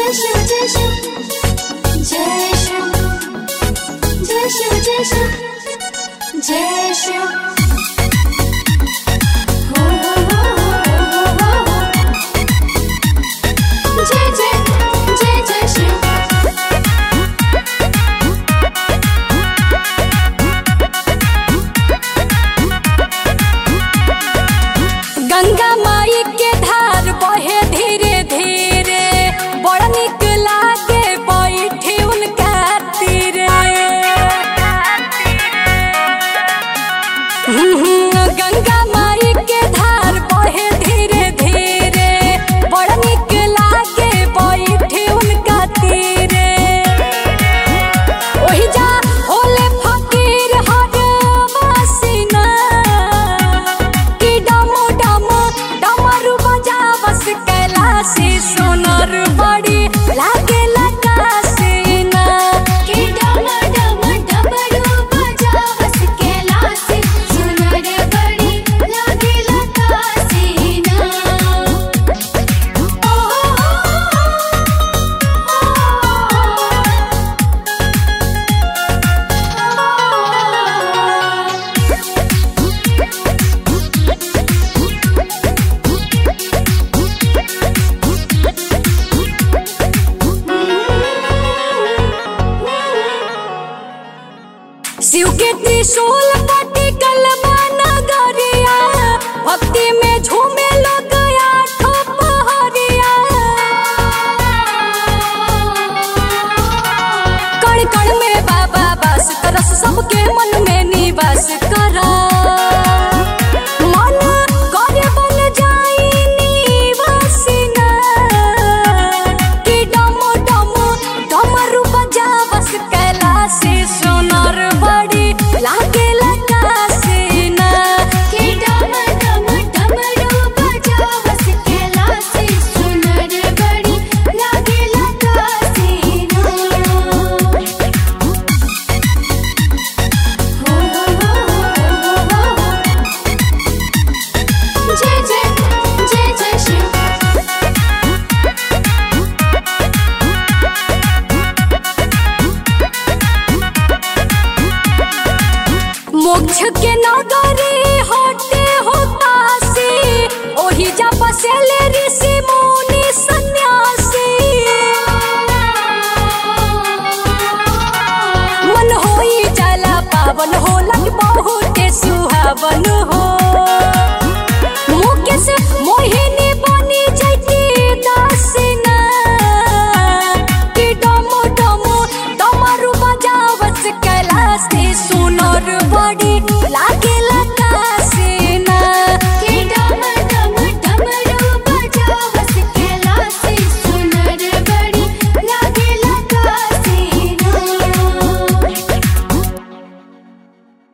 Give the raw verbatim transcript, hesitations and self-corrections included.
जय शिव जय शिव जय शिव जय शिव जय शिव जय शिव हो हो हो हो हो जय जय जय जय शिव गंगा माई के धार बहे धीरे धीरे बड़ निक लागे बैठी उनका तीरे। गंगा माई के धार बहे धीरे धीरे बड़ निक लागे बैठी उनका तीरे। ओही जा होले फकीर हर वासिना कि डमो डमो डमरू बजावस कैलाशी सोनर बड़ी लागे लकासीना कि डमो डमो डमरू बजावस कैलाशी सोनर बड़ी लागे लकासीना। ओ शिव के त्रिशूल पटी कलमा नगरिया भक्ति में झूमे लोग आठो पहरिया। कण कण में बाबा बास करस सबके मन में निवास करा। मन करे बन जाई निवासिना कि डमो डमो डमरू बजावस कैलाशी सोनर बड़ी लागे लकासीना कि डम डम डमरू बजावस कैलाशी सोनर बड़ी लागे लकासीना। हो हो हो हो जय जय जय जय शिव मोक्ष के नगरी होते हो काशी ओही जा बसेले ऋषि मुनि सन्यासी। मन होई जाला पावन हो लग बहुते सुहावन हो।